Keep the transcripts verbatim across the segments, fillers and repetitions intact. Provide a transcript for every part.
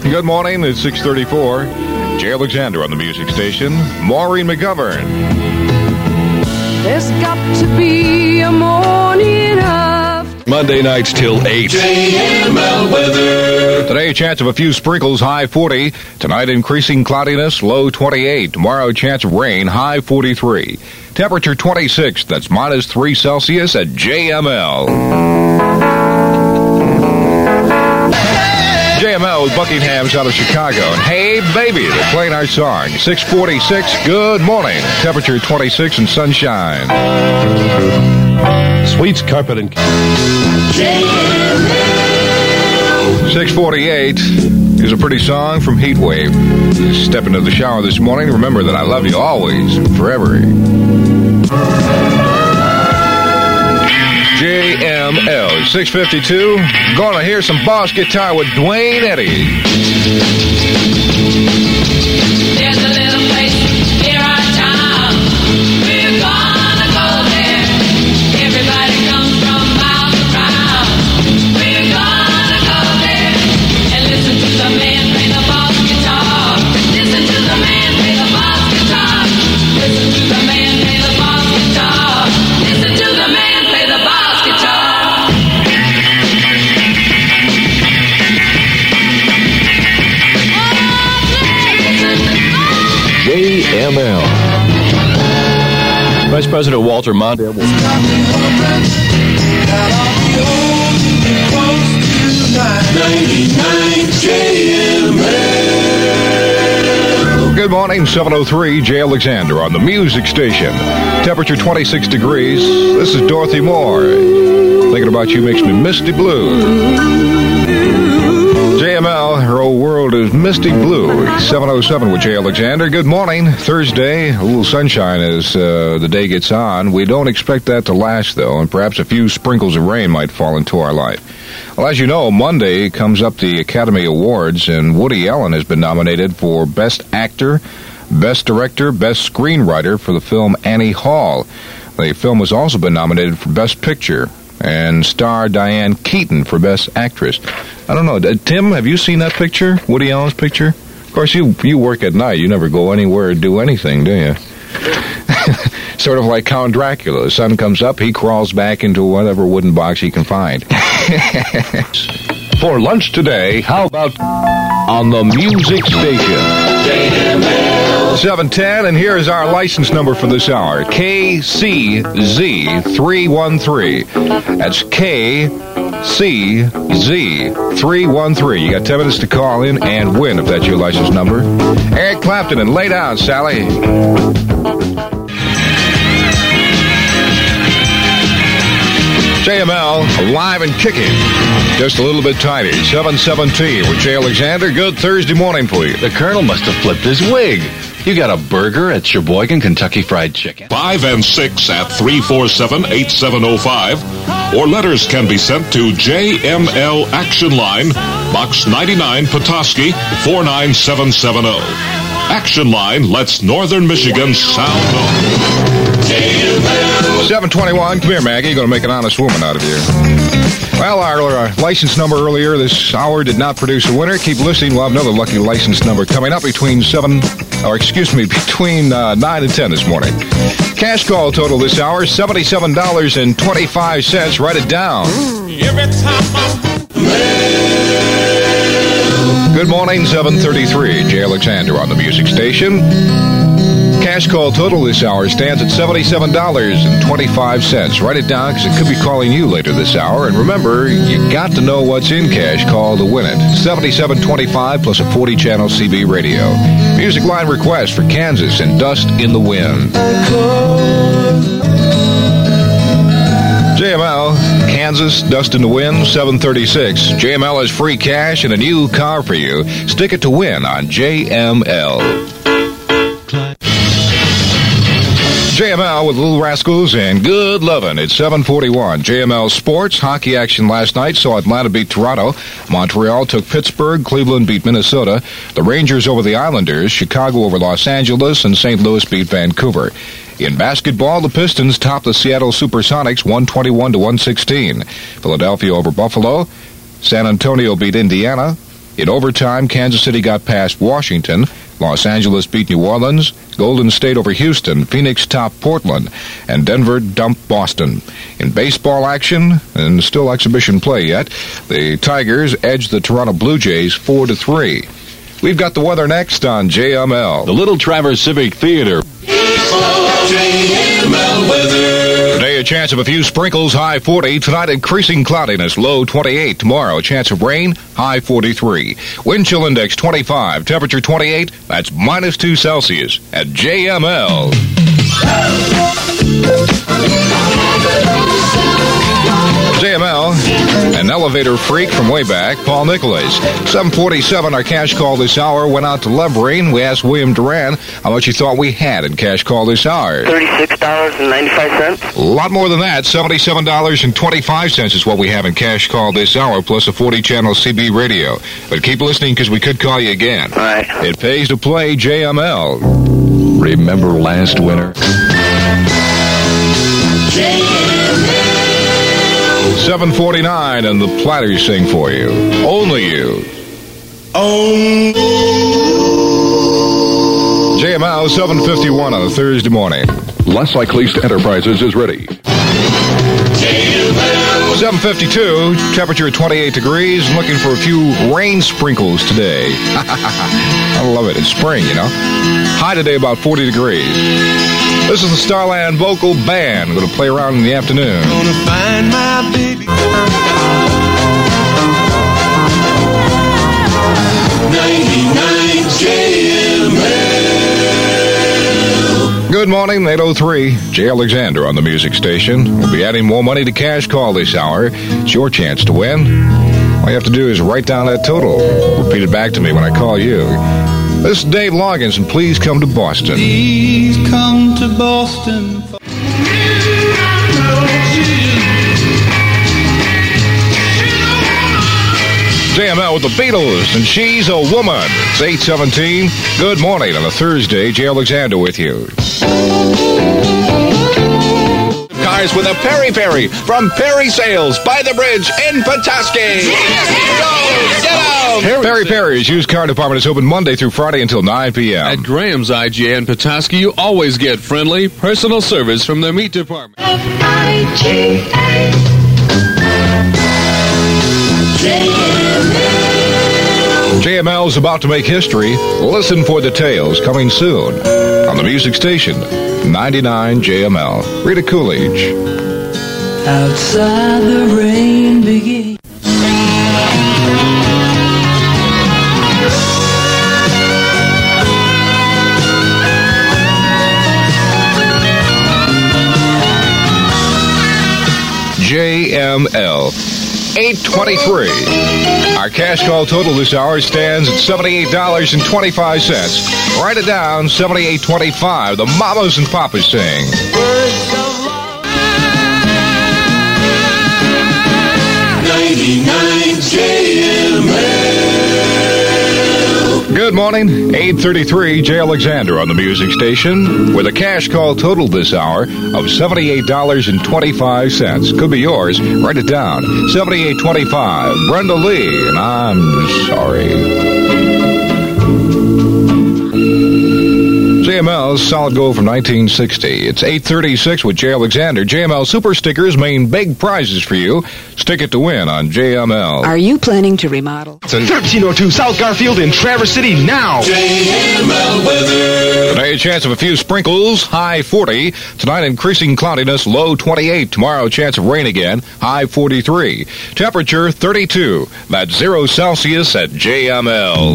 Good morning, it's six thirty-four. Jay Alexander on the music station. Maureen McGovern. There's got to be a morning after. Monday nights till eight. J M L weather. Today, a chance of a few sprinkles, high forty. Tonight, increasing cloudiness, low twenty-eight. Tomorrow, chance of rain, high forty-three. Temperature twenty-six, that's minus three Celsius at J M L. J M L with Buckingham's out of Chicago. And Hey Baby, they're playing our song. six forty-six, good morning. Temperature twenty-six and sunshine. Sweets, carpet, and six forty-eight is a pretty song from Heatwave. Step into the shower this morning. Remember that I love you always and forever. J M L, six fifty-two. Gonna hear some boss guitar with Dwayne Eddy. There's a little place near our town. We're gonna go there. Everybody comes from miles around. We're gonna go there and listen to the man play the boss guitar. Listen to the man play the boss guitar. Listen to the man play the boss guitar. Listen to the man play the boss guitar. J M L. Vice President Walter Mondale will... ninety-nine J M L. Good morning, seven oh three, J. Alexander on the music station. Temperature twenty-six degrees. This is Dorothy Moore. Thinking about you makes me misty blue. J M L, her whole world is misty blue. seven oh seven with J. Alexander. Good morning. Thursday, a little sunshine as uh, the day gets on. We don't expect that to last, though, and perhaps a few sprinkles of rain might fall into our life. Well, as you know, Monday comes up the Academy Awards, and Woody Allen has been nominated for Best Actor, Best Director, Best Screenwriter for the film Annie Hall. The film has also been nominated for Best Picture, and star Diane Keaton for Best Actress. I don't know, Tim, have you seen that picture, Woody Allen's picture? Of course, you you work at night. You never go anywhere or do anything, do you? Sort of like Count Dracula. The sun comes up, he crawls back into whatever wooden box he can find. For lunch today, how about on the music station? J M L. seven ten, and here is our license number for this hour. K C Z three one three. That's K C Z three one three. You got ten minutes to call in and win if that's your license number. Eric Clapton, and lay down, Sally. J M L, alive and kicking. Just a little bit tiny. seven seventeen with J. Alexander. Good Thursday morning for you. The Colonel must have flipped his wig. You got a burger at Sheboygan Kentucky Fried Chicken. five and six at three four seven, eight seven oh five. Or letters can be sent to J M L Action Line, Box ninety-nine, Petoskey, four nine seven seven oh. Action Line lets Northern Michigan sound off. J M L. seven twenty-one. Come here, Maggie. Going to make an honest woman out of you. Well, our uh, license number earlier this hour did not produce a winner. Keep listening. We'll have another lucky license number coming up between seven, or excuse me, between uh, nine and ten this morning. Cash call total this hour, seventy-seven dollars and twenty-five cents. Write it down. Every time Good morning, seven thirty-three. J. Alexander on the music station. Cash call total this hour stands at seventy-seven dollars and twenty-five cents. Write it down because it could be calling you later this hour. And remember, you got to know what's in cash call to win it. seventy-seven twenty-five plus a forty channel C B radio. Music line request for Kansas and Dust in the Wind. J M L, Kansas, Dust in the Wind, seven thirty-six. J M L has free cash and a new car for you. Stick it to win on J M L. J M L with Little Rascals and Good Lovin'. It's seven forty-one. J M L Sports. Hockey action last night saw Atlanta beat Toronto. Montreal took Pittsburgh. Cleveland beat Minnesota. The Rangers over the Islanders. Chicago over Los Angeles. And Saint Louis beat Vancouver. In basketball, the Pistons topped the Seattle Supersonics one twenty-one to one sixteen. Philadelphia over Buffalo. San Antonio beat Indiana. In overtime, Kansas City got past Washington. Los Angeles beat New Orleans. Golden State over Houston. Phoenix topped Portland. And Denver dumped Boston. In baseball action, and still exhibition play yet, the Tigers edged the Toronto Blue Jays four to three. We've got the weather next on J M L. The Little Traverse Civic Theater. J M L weather. Today, a chance of a few sprinkles, high forty. Tonight, increasing cloudiness, low twenty-eight. Tomorrow, a chance of rain, high forty-three. Wind chill index twenty-five, temperature twenty-eight. That's minus two Celsius at J M L. J M L, an elevator freak from way back, Paul Nicholas. seven forty-seven, our cash call this hour went out to Levering. We asked William Duran how much he thought we had in cash call this hour. thirty-six dollars and ninety-five cents. A lot more than that. seventy-seven dollars and twenty-five cents is what we have in cash call this hour, plus a forty-channel C B radio. But keep listening because we could call you again. All right. It pays to play J M L. Remember last winter? seven forty-nine, and the Platters sing for you. Only you. J M L seven fifty-one on a Thursday morning. Leslie Least Enterprises is ready. seven fifty-two, temperature at twenty-eight degrees. Looking for a few rain sprinkles today. I love it. It's spring, you know. High today about forty degrees. This is the Starland Vocal Band. Going to play around in the afternoon. Gonna find my baby. ninety-nine J M L. Good morning, eight oh three. Jay Alexander on the music station. We'll be adding more money to cash call this hour. It's your chance to win. All you have to do is write down that total. Repeat it back to me when I call you. This is Dave Loggins, and please come to Boston. Please come to Boston. J M L with the Beatles, and She's a Woman. It's eight seventeen. Good morning on a Thursday. Jay Alexander with you. Cars with a Perry Perry from Perry Sales by the bridge in Petoskey. Go! Get out! Perry Perry's used car department is open Monday through Friday until nine p.m. At Graham's I G A in Petoskey, you always get friendly, personal service from their meat department. F I G A J M L is about to make history. Listen for details coming soon on the music station, ninety-nine J M L. Rita Coolidge. Outside the rain begins. J M L. eight twenty-three. Our cash call total this hour stands at seventy-eight dollars and twenty-five cents. Write it down, seventy-eight twenty-five. The mamas and papas sing. ninety-nine J M L. Good morning, eight thirty-three. Jay Alexander on the music station with a cash call total this hour of seventy-eight dollars and twenty-five cents. Could be yours. Write it down, seventy-eight twenty-five. Brenda Lee, and I'm sorry. J M L's solid gold from nineteen sixty. It's eight thirty-six with Jay Alexander. J M L Super Stickers mean big prizes for you. Stick it to win on J M L. Are you planning to remodel? thirteen oh two South Garfield in Traverse City now. J M L weather. Today, a chance of a few sprinkles, high forty. Tonight, increasing cloudiness, low twenty-eight. Tomorrow, chance of rain again, high forty-three. Temperature thirty-two. That's zero Celsius at J M L.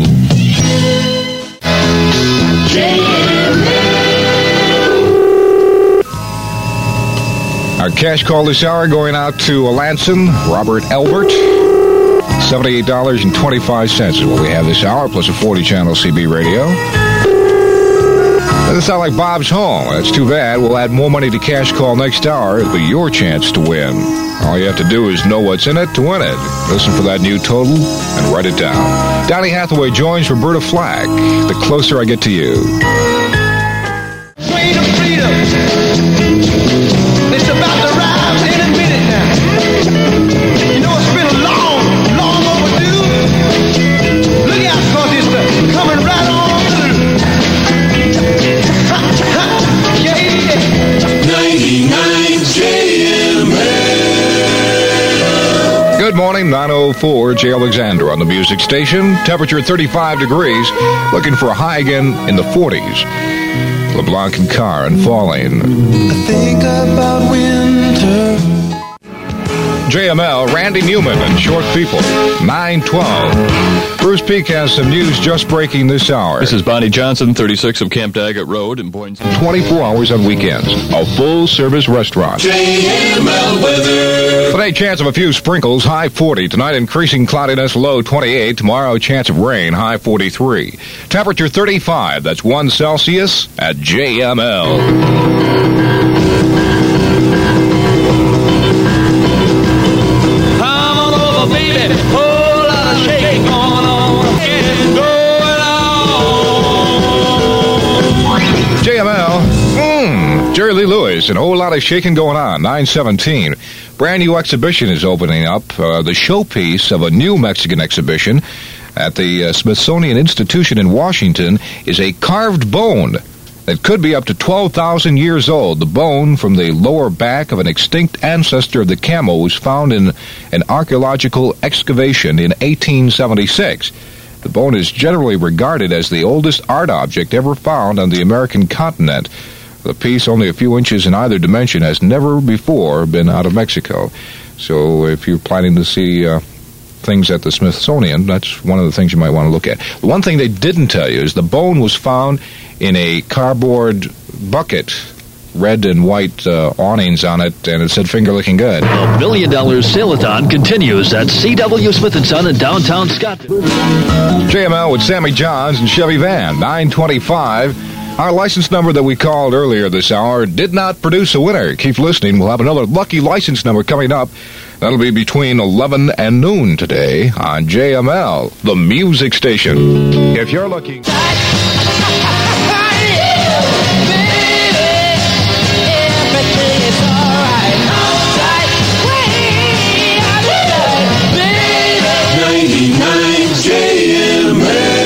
Our cash call this hour going out to Alanson, Robert Elbert. seventy-eight dollars and twenty-five cents is what we have this hour, plus a forty-channel C B radio. Doesn't sound like Bob's home. That's too bad. We'll add more money to cash call next hour. It'll be your chance to win. All you have to do is know what's in it to win it. Listen for that new total and write it down. Donny Hathaway joins Roberta Flack. The Closer I Get to You. Train of freedom. It's about to rise any minute now. You know it's been long, long overdue. four, J. Alexander on the music station. Temperature thirty-five degrees. Looking for a high again in the forties. LeBlanc and Carr and Falling. I think about winter. J M L, Randy Newman and Short People, nine twelve. Bruce Peak has some news just breaking this hour. This is Bonnie Johnson, thirty-six of Camp Daggett Road in Boynton. twenty-four hours on weekends. A full-service restaurant. J M L weather. Today, chance of a few sprinkles, high forty. Tonight, increasing cloudiness, low twenty-eight. Tomorrow, chance of rain, high forty-three. Temperature thirty-five. That's one Celsius at J M L. J M L, mmm, Jerry Lee Lewis, and a whole lot of shaking going on, nine seventeen. Brand new exhibition is opening up, uh, the showpiece of a new Mexican exhibition at the uh, Smithsonian Institution in Washington is a carved bone that could be up to twelve thousand years old. The bone from the lower back of an extinct ancestor of the camel was found in an archaeological excavation in eighteen seventy-six. The bone is generally regarded as the oldest art object ever found on the American continent. The piece, only a few inches in either dimension, has never before been out of Mexico. So if you're planning to see uh, things at the Smithsonian, that's one of the things you might want to look at. The one thing they didn't tell you is the bone was found in a cardboard bucket, red and white uh, awnings on it, and it said finger looking good. The Million Dollar Sale-a-thon continues at C W Smith and Son in downtown Scottsdale. J M L with Sammy Johns and Chevy Van, nine twenty-five. Our license number that we called earlier this hour did not produce a winner. Keep listening. We'll have another lucky license number coming up. That'll be between eleven and noon today on J M L, the music station. If you're looking... ninety-nine J M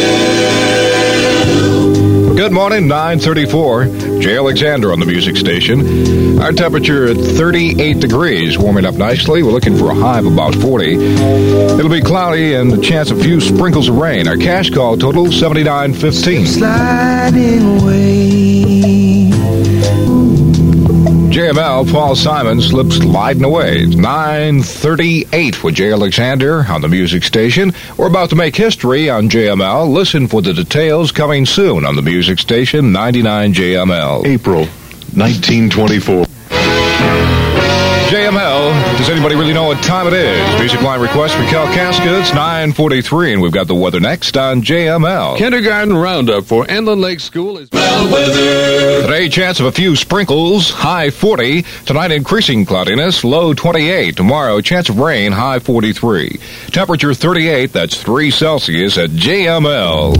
L. Good morning, nine thirty-four. J. Alexander on the music station. Our temperature at thirty-eight degrees, warming up nicely. We're looking for a high of about forty. It'll be cloudy and a chance of a few sprinkles of rain. Our cash call total seventy-nine fifteen. Sliding away. J M L, Paul Simon slips sliding away. It's nine thirty-eight with J. Alexander on the music station. We're about to make history on J M L. Listen for the details coming soon on the music station, ninety-nine J M L. April nineteen twenty-four. J M L, does anybody really know what time it is? Music line request for Cal Casca. It's nine forty-three, and we've got the weather next on J M L. Kindergarten roundup for Inland Lake School is... Weather. Today, chance of a few sprinkles, high forty. Tonight, increasing cloudiness, low twenty-eight. Tomorrow, chance of rain, high forty-three. Temperature thirty-eight, that's three Celsius at J M L.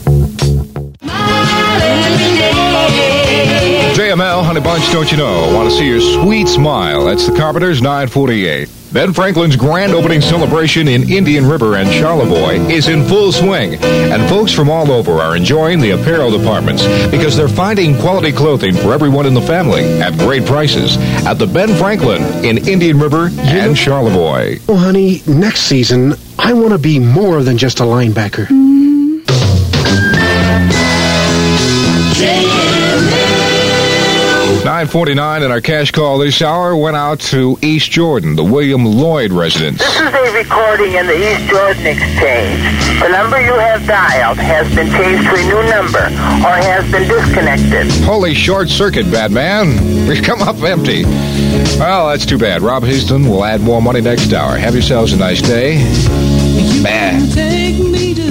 J M L, Honey Bunch, don't you know? Want to see your sweet smile. That's the Carpenters, nine forty-eight. Ben Franklin's grand opening celebration in Indian River and Charlevoix is in full swing. And folks from all over are enjoying the apparel departments because they're finding quality clothing for everyone in the family at great prices at the Ben Franklin in Indian River and Charlevoix. Oh, honey, next season, I want to be more than just a linebacker. nine forty-nine, and our cash call this hour went out to East Jordan, the William Lloyd residence. This is a recording in the East Jordan Exchange. The number you have dialed has been changed to a new number or has been disconnected. Holy short circuit, bad man. We've come up empty. Well, that's too bad. Rob Houston will add more money next hour. Have yourselves a nice day. Bad. Take me to